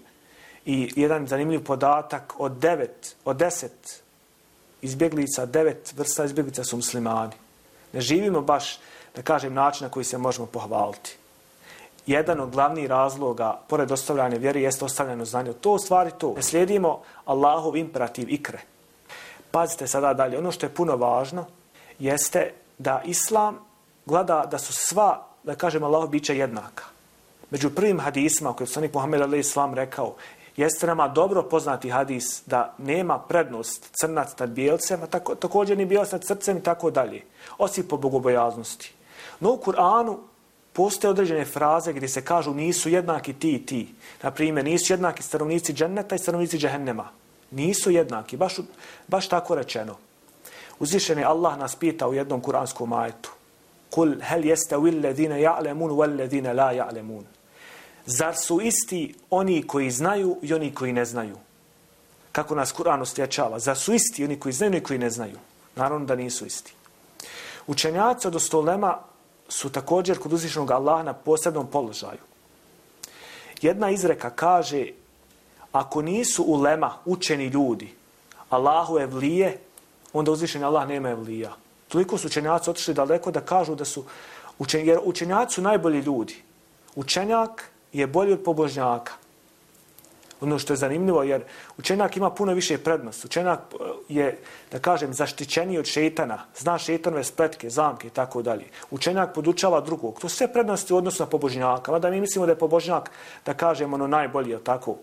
i jedan zanimljiv podatak, od devet, od deset izbjeglica, devet vrsta izbjeglica su muslimani. Ne živimo baš, da kažem, način na koji se možemo pohvaliti. jedan od glavnih razloga, pored ostavljanja vjere, jeste ostavljeno znanje. To u stvari to. Ne slijedimo Allahov imperativ ikre. Pazite sada dalje. Ono što je puno važno jeste da Islam gleda da su sva, da kažem, Allahov bića jednaka. Među prvim hadisima koje je poslanik Muhammed alejhi selam rekao, jeste nama dobro poznati hadis da nema prednost crnac nad bijelcem, a tako, također ni bijelac nad crcem i tako dalje, osim po bogobojaznosti. No u Kur'anu postoje određene fraze gdje se kažu nisu jednaki ti i ti. Naprimjer, nisu jednaki stanovnici dženneta i stanovnici džehennema. Nisu jednaki, baš, baš tako rečeno. Uzvišeni Allah nas pita u jednom kuranskom ajetu. Kul hel yastawi alladhina ya'lamun wal ladina la ya'lamun. Zar su isti oni koji znaju i oni koji ne znaju? Kako nas Kur'an osjećava? Zar su isti oni koji znaju i oni koji ne znaju? Naravno da nisu isti. Učenjaci od ostolema su također kod uzvišenog Allaha na posebnom položaju. Jedna izreka kaže, ako nisu ulema, učeni ljudi, Allahu evlije, onda uzvišeni Allah nema evlija. Toliko su učenjaci otišli daleko da kažu da su učen, jer učenjaci su najbolji ljudi. Učenjak je bolji od pobožnjaka. Ono što je zanimljivo, jer učenjak ima puno više prednosti. Učenjak je, da kažem, zaštićeniji od šejtana. Zna šejtanove spletke, zamke i tako dalje. Učenjak podučava drugog. To su sve prednosti u odnosu na pobožnjaka. Mada mi mislimo da je pobožnjak, da kažem, ono najbolji, je tako?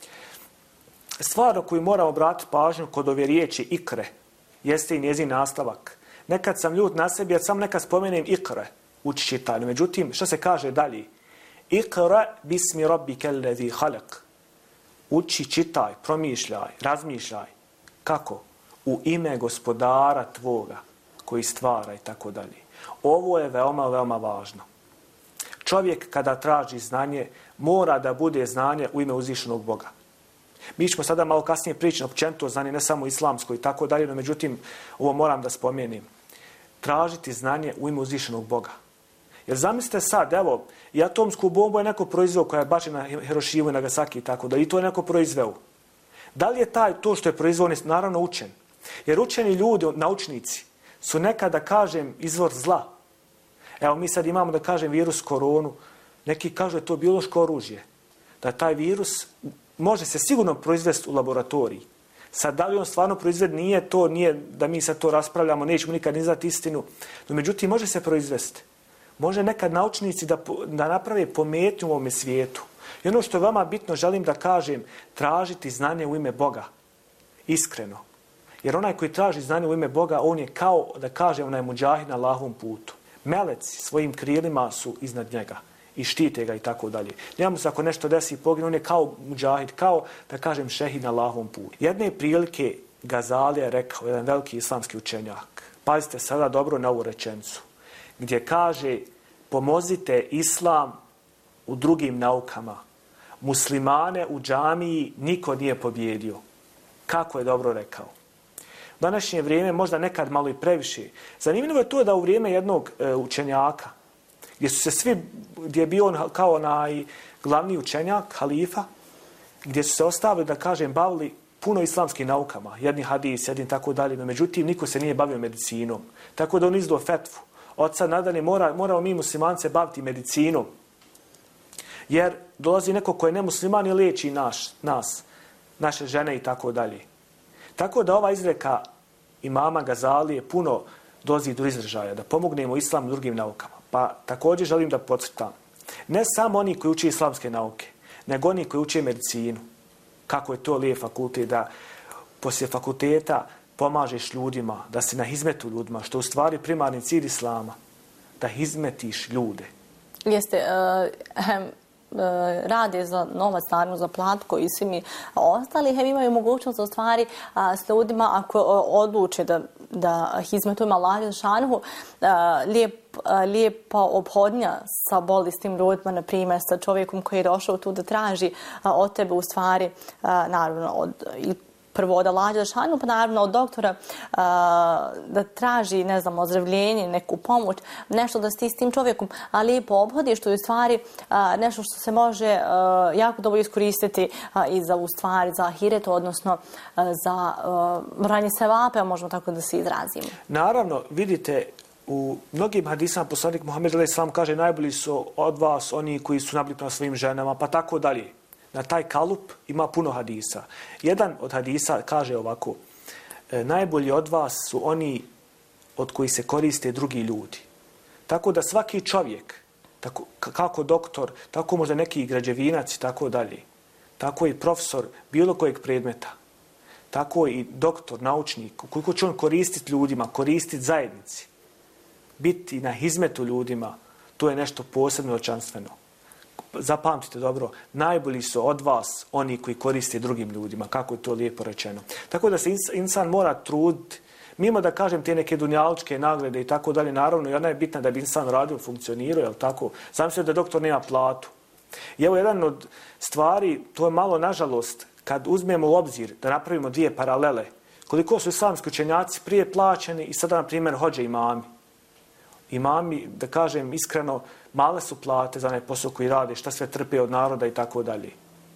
Stvar o koju moramo obratiti pažnju kod ove riječi ikre, jeste i njezin nastavak. Nekad sam ljut na sebi, jer sam nekad spomenem ikre, uči čitanju. Međutim, što se kaže dalje? Ikra bismi rabbika alladhi khalaq. Uči, čitaj, promišljaj, razmišljaj. Kako? U ime gospodara tvoga koji stvara i tako dalje. Ovo je veoma, veoma važno. Čovjek kada traži znanje, mora da bude znanje u ime uzvišenog Boga. Mi ćemo sada malo kasnije pričati općenito znanje, ne samo islamsko i tako dalje, no međutim, ovo moram da spomenem. Tražiti znanje u ime uzvišenog Boga. Jer zamislite sad, evo, i atomsku bombu je neko proizveo koja je bačena na Hirošimu i Nagasaki i tako da i to je neko proizveo. Da li je taj to što je proizveo, naravno učen? Jer učeni ljudi, naučnici, su nekada, kažem, izvor zla. Evo, mi sad imamo, da kažem, virus koronu. Neki kažu da je to biološko oružje. Da taj virus može se sigurno proizvesti u laboratoriji. Sad, da li on stvarno proizved, nije to, nije da mi sad to raspravljamo, nećemo nikad ni znati istinu. No, međutim, može se proizvesti. Može nekad naučnici da, da naprave pometnju u ovome svijetu. I ono što je vama bitno, želim da kažem, tražiti znanje u ime Boga. Iskreno. Jer onaj koji traži znanje u ime Boga, on je kao, da kažem, onaj muđahid na Allahovom putu. Meleci svojim krilima su iznad njega i štite ga i tako dalje. Njemu se ako nešto desi i pogine, on je kao muđahid, kao, da kažem, šehid na Allahovom putu. Jedne prilike Gazali je rekao, jedan veliki islamski učenjak. Pazite sada dobro na ovu rečenicu. Gdje kaže, pomozite islam u drugim naukama. Muslimane u džamiji niko nije pobjedio. Kako je dobro rekao. U današnje vrijeme možda nekad malo i previše. Zanimljivo je to da u vrijeme jednog e, učenjaka, gdje su se svi, gdje je bio on kao onaj glavni učenjak, halifa, gdje su se ostavili, da kažem, bavili puno islamskim naukama. Jedni hadis, jedni tako dalje. No, međutim, niko se nije bavio medicinom. Tako da on izdao fetvu. Od sad nadalje mora, moramo mi muslimance baviti medicinom. Jer dolazi neko ko je nemusliman i liječi naš, nas, naše žene i tako dalje. Tako da ova izreka imama Gazalije puno dolazi do izražaja, da pomognemo islam drugim naukama. Pa također želim da podcrtam. Ne samo oni koji uče islamske nauke, nego oni koji uče medicinu. Kako je to lijep fakultet, da poslije fakulteta pomažeš ljudima, da si na hizmetu ljudima, što u stvari primarni cilj islama, da hizmetiš ljude. Jeste, uh, hem, uh, rade za novac, naravno za plat koji svi mi ostali, hem imaju mogućnost da u stvari uh, s ljudima ako uh, odluče da, da hizmetujemo Allah Žešanuhu, uh, lijep, uh, lijepa obhodnja sa bolestim ljudima, na primjer sa čovjekom koji je došao tu da traži uh, od tebe u stvari, uh, naravno od i prvo od Allaha Žešanu, pa naravno od doktora uh, da traži, ne znam, ozdravljenje, neku pomoć, nešto da ti s tim čovjekom lijepo obhodiš, što je u stvari uh, nešto što se može uh, jako dobro iskoristiti uh, i za u stvari za ahiret, odnosno uh, za uh, ranje sevape, možemo tako da se izrazimo. Naravno, vidite, u mnogim hadisama poslanik Muhammed alejhi selam kaže najbolji su od vas oni koji su nabili prema svojim ženama, pa tako dalje. Na taj kalup ima puno hadisa. Jedan od hadisa kaže ovako, e, najbolji od vas su oni od koji se koriste drugi ljudi. Tako da svaki čovjek, tako, kako doktor, tako možda neki građevinac i tako dalje, tako i profesor bilo kojeg predmeta, tako i doktor, naučnik, koliko će on koristiti ljudima, koristiti zajednici, biti na hizmetu ljudima, to je nešto posebno veličanstveno. Zapamtite dobro, najbolji su od vas oni koji koriste drugim ljudima, kako je to lijepo rečeno. Tako da se insan mora truditi, mimo da kažem te neke dunjalučke nagrade i tako dalje, naravno i ona je bitna da bi insan radio, funkcionirao, jel tako? Zamislite da doktor nema platu. I evo jedan od stvari, to je malo nažalost, kad uzmemo u obzir da napravimo dvije paralele, koliko su islamski učenjaci prije plaćeni i sada, na primjer, hođe imami. Imami, da kažem iskreno, male su plate za onaj posao koji rade, šta sve trpe od naroda i tako dalje.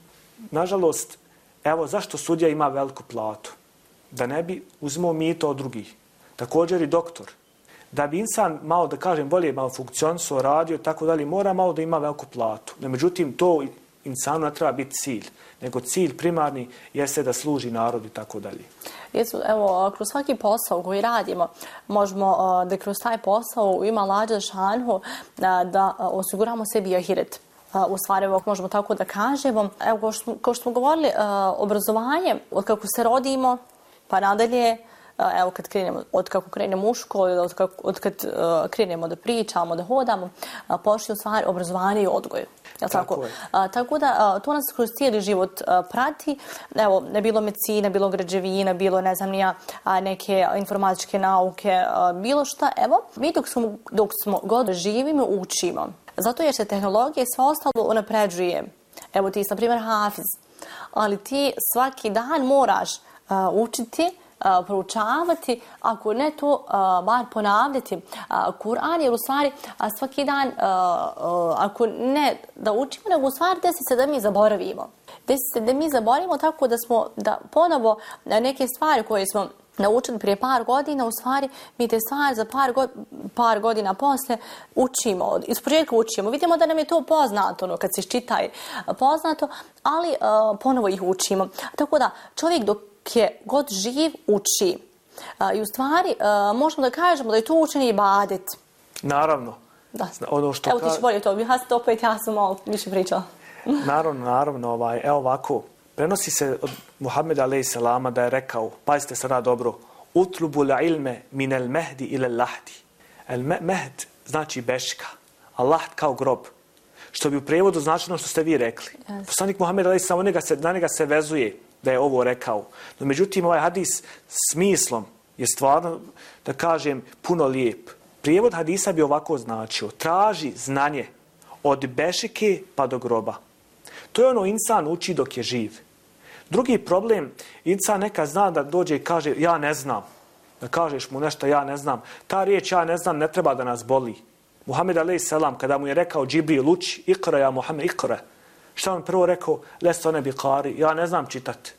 Nažalost, evo zašto sudija ima veliku platu? Da ne bi uzimao mito od drugih. Također i doktor. Da bi insan malo, da kažem, bolje malo funkcionisao, radio i tako dalje, mora malo da ima veliku platu. No, međutim, to insanu ne treba biti cilj, nego cilj primarni jeste da služi narodu i tako dalje. Jesu, evo, kroz svaki posao koji radimo, možemo da kroz taj posao u ime Allaha dželešanu da osiguramo sebi ahiret. U stvari, evo, možemo tako da kažemo. Evo, kao što, kao što smo govorili, obrazovanje, od kako se rodimo, pa nadalje, evo kad krenemo, od kako krenemo u školu, od, kako, od kad uh, krenemo da pričamo, da hodamo, uh, počne u stvari obrazovanje i odgoj. Jel tako? Tako, uh, tako da uh, to nas kroz cijeli život uh, prati. Evo, ne bilo medicina, bilo građevina, bilo ne znam nija uh, neke informatičke nauke, uh, bilo šta. Evo, mi dok smo, dok smo god živimo, učimo. Zato jer se tehnologija i sve ostalo unapređuje. Evo ti, na primjer, hafiz. Ali ti svaki dan moraš uh, učiti, Uh, proučavati, ako ne to, uh, bar ponavljati uh, Kur'an, jer u stvari uh, svaki dan, uh, uh, ako ne da učimo, nego u stvari desi se da mi zaboravimo. Desi se da mi zaboravimo tako da smo, da ponovo neke stvari koje smo naučili prije par godina, u stvari mi te stvari za par, go, par godina posle učimo, iz početka učimo. Vidimo da nam je to poznato, ono, kad se čitaj poznato, ali uh, ponovo ih učimo. Tako da čovjek dok je god živ, uči. Uh, I u stvari uh, možemo da kažemo da je to učenje ibadet. Naravno. Da. Ono što evo ti ću bolje to, ja sam opet, ja sam malo više pričala. naravno, naravno. Ovaj, evo ovako, prenosi se od Muhammeda alejhi selama da je rekao, pazite sada dobro, utlubu la ilme min el mehdi ila lahdi. El me, mehd znači beška, a lahd kao grob. Što bi u prijevodu značilo što ste vi rekli. Yes. Poslanik Muhammed alejhi selam, na njega se vezuje da je ovo rekao. No, međutim, ovaj hadis smislom je stvarno, da kažem, puno lijep. Prijevod hadisa bi ovako značio, traži znanje od bešike pa do groba. To je ono insan uči dok je živ. Drugi problem, insan neka zna da dođe i kaže ja ne znam. Da kažeš mu nešto ja ne znam. Ta riječ ja ne znam ne treba da nas boli. Muhammed alejhi selam, kada mu je rekao Džibril uči, ikra ja Muhammed, ikra. Šta on prvo rekao? Lesto ne bi kari, ja ne znam čitati.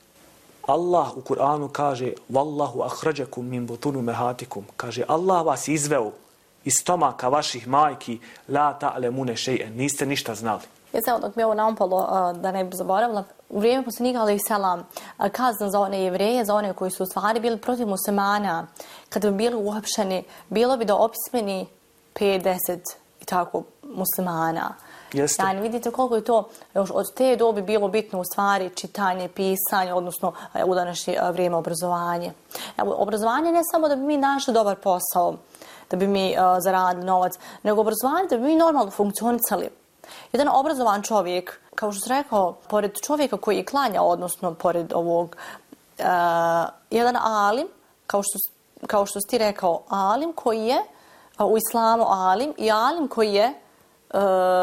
Allah u Kur'anu kaže Wallahu ahrađakum min butunu mehatikum. Kaže Allah vas izveo iz stomaka vaših majki la ta'lemune še'en. Niste ništa znali. Jeste, dok mi ovo naumpalo, da ne bi zaboravila, u vrijeme poslanika alejhi selam kazna za one jevreje, za one koji su u stvari bili protiv muslimana, kada bi bili uhapšeni, bilo bi da opismeni pet deset i tako muslimana. Jeste. Yani, vidite koliko je to još od te dobi bilo bitno u stvari čitanje, pisanje, odnosno u današnje vrijeme obrazovanje. Evo, obrazovanje ne samo da bi mi našli dobar posao, da bi mi uh, zaradili novac, nego obrazovanje da bi mi normalno funkcionisali. Jedan obrazovan čovjek, kao što sam rekao, pored čovjeka koji je klanja, odnosno pored ovog, uh, jedan alim, kao što, kao što si ti rekao, alim koji je uh, u islamu alim i alim koji je uh,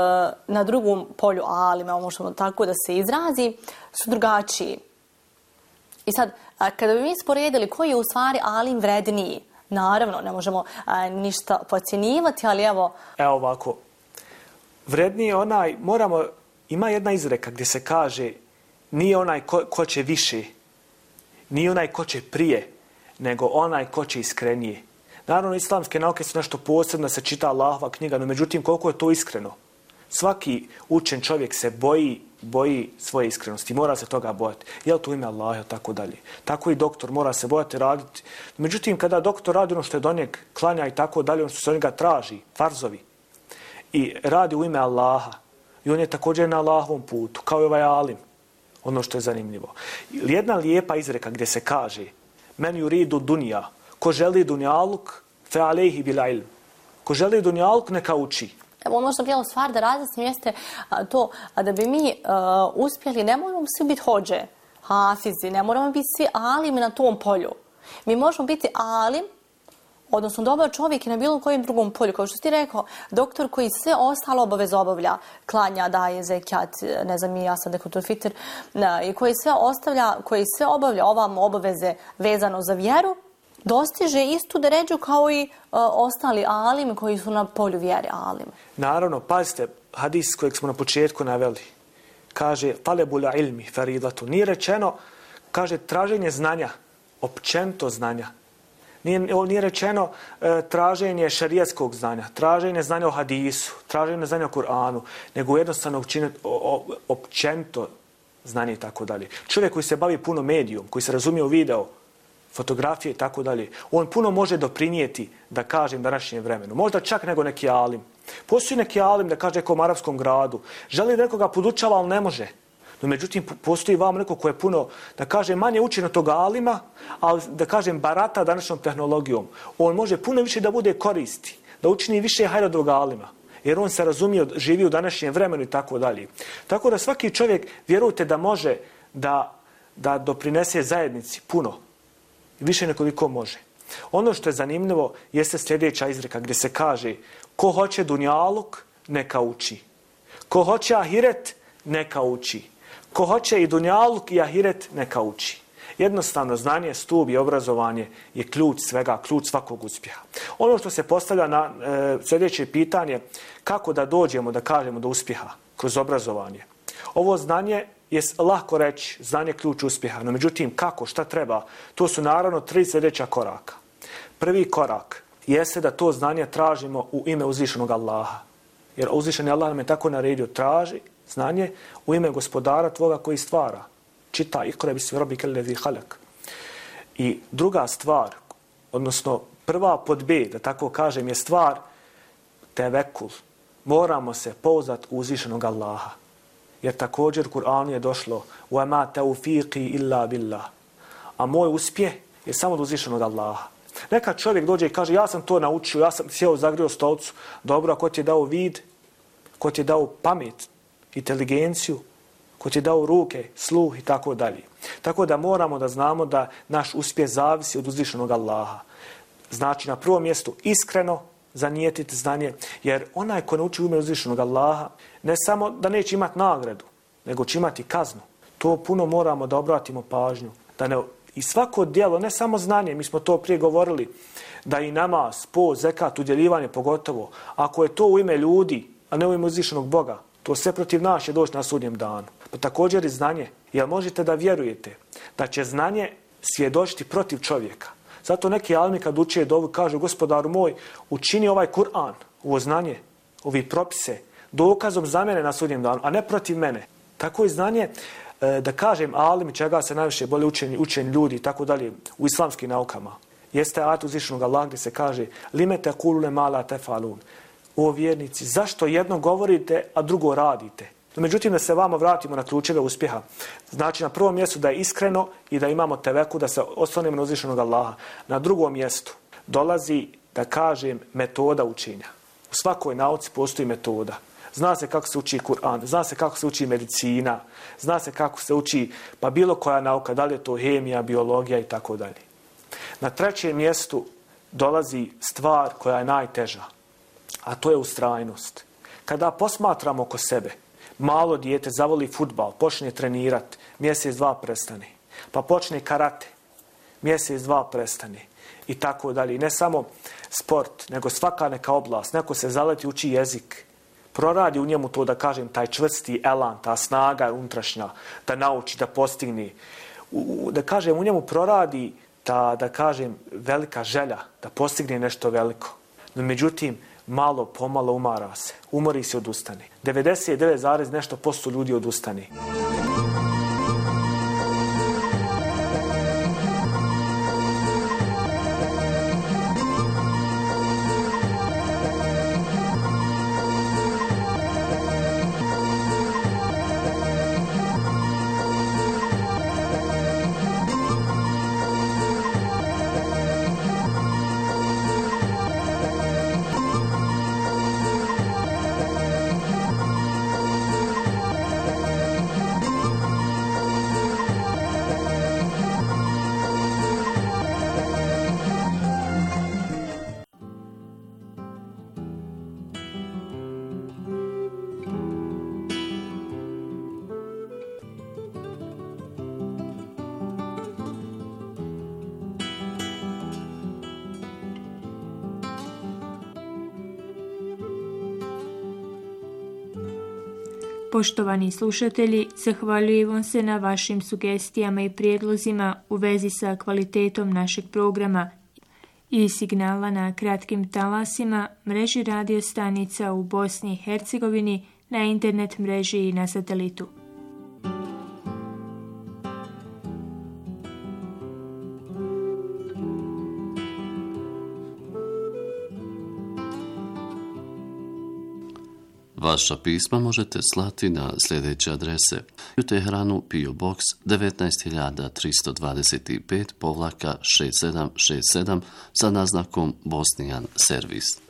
na drugom polju alima, možemo tako da se izrazi, su drugačiji. I sad, uh, kada bi mi sporedili koji je u stvari alim vredniji, naravno, ne možemo uh, ništa podcjenjivati, ali evo... Evo ovako. Vredniji onaj, moramo, ima jedna izreka gdje se kaže nije onaj ko, ko će više, nije onaj ko će prije, nego onaj ko će iskrenije. Naravno, islamske nauke su nešto posebno, da se čita Allahova knjiga, no međutim, koliko je to iskreno? Svaki učen čovjek se boji, boji svoje iskrenosti, mora se toga bojati. Je li to ime Allaha, tako dalje. Tako i doktor mora se bojati raditi. Međutim, kada doktor radi ono što je do njeg, klanja i tako dalje, ono što se od njega traži, farzovi, i radi u ime Allaha, i on je također na Allahovom putu, kao i ovaj alim, ono što je zanimljivo. Jedna lijepa izreka gdje se kaže, men yuridu dunja, ko želi dunjaluk, fe alejhi bil ilm. Ko želi dunjaluk, neka uči. Evo, ono što bi htjela stvar da razjasnim jeste a, to a da bi mi a, uspjeli, ne moramo svi biti hođe, hafizi, ne moramo biti svi alimi na tom polju. Mi možemo biti alim, odnosno dobar čovjek i na bilo kojem drugom polju. Kao što si ti rekao, doktor koji sve ostalo obaveze obavlja, klanja, daje zekat, ne znam i ja sad neko to fitr, i koji sve ostavlja, koji sve obavlja ovam obaveze vezano za vjeru, dostiže istu deređu kao i uh, ostali alimi koji su na polju vjere alimi. Naravno, pazite, hadis kojeg smo na početku naveli, kaže, talebul ilmi faridatu. Nije rečeno, kaže, traženje znanja, općenito znanja. Nije, nije rečeno e, traženje šarijatskog znanja, traženje znanja o hadisu, traženje znanja o Kur'anu, nego jednostavno općenito znanje i tako dalje. Čovjek koji se bavi puno medijom, koji se razumije u video, fotografije i tako dalje, on puno može doprinijeti, da kažem, današnjem vremenu. Možda čak nego neki alim. Postoji neki alim, da kaže, nekom arapskom gradu. Želi da nekoga podučava, ali ne može. No, međutim, postoji vam neko ko je puno, da kažem, manje učen od toga alima, ali da kažem, barata današnjom tehnologijom. On može puno više da bude koristi, da učini više hajra od toga alima. Jer on se razumije, živi u današnjem vremenu i tako dalje. Tako da svaki čovjek, vjerujte da može da, da doprinese zajednici puno. Više nekoliko može. Ono što je zanimljivo jeste sljedeća izreka gdje se kaže, ko hoće dunjaluk, neka uči. Ko hoće ahiret, neka uči. Ko hoće i dunjaluk i ahiret, neka uči. Jednostavno, znanje, stup i obrazovanje je ključ svega, ključ svakog uspjeha. Ono što se postavlja na e, sljedeće pitanje, kako da dođemo, da kažemo, do uspjeha kroz obrazovanje. Ovo znanje je lako reći, znanje ključ uspjeha, no međutim, kako, šta treba, to su naravno tri sljedeća koraka. Prvi korak jeste da to znanje tražimo u ime uzvišenog Allaha. Jer uzvišeni Allah nam je tako naredio, traži znanje u ime gospodara tvoga koji stvara. Čita, ikra bismi rabbika allazi halak. I druga stvar, odnosno prva pod B, da tako kažem, je stvar tevekul. Moramo se pouzdati u uzvišenog Allaha. Jer također u Kur'anu je došlo وَمَا تَوْفِيقِ إِلَّا بِاللَّهِ. A moj uspjeh je samo od uzvišenog Allaha. Neka čovjek dođe i kaže, ja sam to naučio, ja sam sjeo, zagrio stolcu. Dobro, a ko ti je dao vid, ko ti je dao pamet, inteligenciju, ko ti je dao ruke, sluh i tako dalje. Tako da moramo da znamo da naš uspjeh zavisi od uzvišenog Allaha. Znači, na prvom mjestu iskreno zanijetiti znanje, jer onaj ko nauči u ime uzvišenog Allaha, ne samo da neće imati nagradu, nego će imati kaznu. To puno moramo da obratimo pažnju. Da ne, i svako djelo, ne samo znanje, mi smo to prije govorili, da i namaz, post, zekat, udjeljivanje pogotovo, ako je to u ime ljudi, a ne u ime uzvišenog Boga, to sve protiv nas će doći na sudnjem danu. Pa također i znanje, jer možete da vjerujete da će znanje svjedočiti protiv čovjeka. Zato neki alimi kad uče dovu kažu, gospodaru moj, učini ovaj Kur'an, ovo znanje, ovi propise, dokazom za mene na sudnjem danu, a ne protiv mene. Tako i znanje, da kažem, alimi čega se najviše boli učeni, učeni ljudi i tako dalje u islamskim naukama. Jeste ajet uzvišenog Allaha gdje se kaže lime tekulune ma la tefalun. O vjernici, zašto jedno govorite, a drugo radite? No, međutim, da se vama vratimo na ključeve uspjeha. Znači, na prvom mjestu da je iskreno i da imamo teveku, da se oslonimo na uzvišenog Allaha. Na drugom mjestu dolazi, da kažem, metoda učenja. U svakoj nauci postoji metoda. Zna se kako se uči Kur'an, zna se kako se uči medicina, zna se kako se uči pa bilo koja nauka, da li je to hemija, biologija i tako dalje. Na trećem mjestu dolazi stvar koja je najteža, a to je ustrajnost. Kada posmatramo oko sebe, malo dijete zavoli fudbal, počne trenirati, mjesec, dva prestane. Pa počne karate, mjesec, dva prestane. I tako dalje. I ne samo sport, nego svaka neka oblast. Neko se zaleti, uči jezik. Proradi u njemu to, da kažem, taj čvrsti elan, ta snaga unutrašnja, da nauči, da postigne. U, da kažem, u njemu proradi ta, da kažem, velika želja da postigne nešto veliko. No međutim, malo pomalo umara se. Umori se, odustane. devedeset devet zarez nešto posto ljudi odustane. Poštovani slušatelji, zahvaljujem se na vašim sugestijama i prijedlozima u vezi sa kvalitetom našeg programa i signala na kratkim talasima, mreži radio stanica u Bosni i Hercegovini, na internet mreži i na satelitu. Vaša pisma možete slati na sljedeće adrese: u Teheranu P O Box devetnaest hiljada tristo dvadeset pet šezdeset sedam šezdeset sedam sa naznakom Bosnijan servis.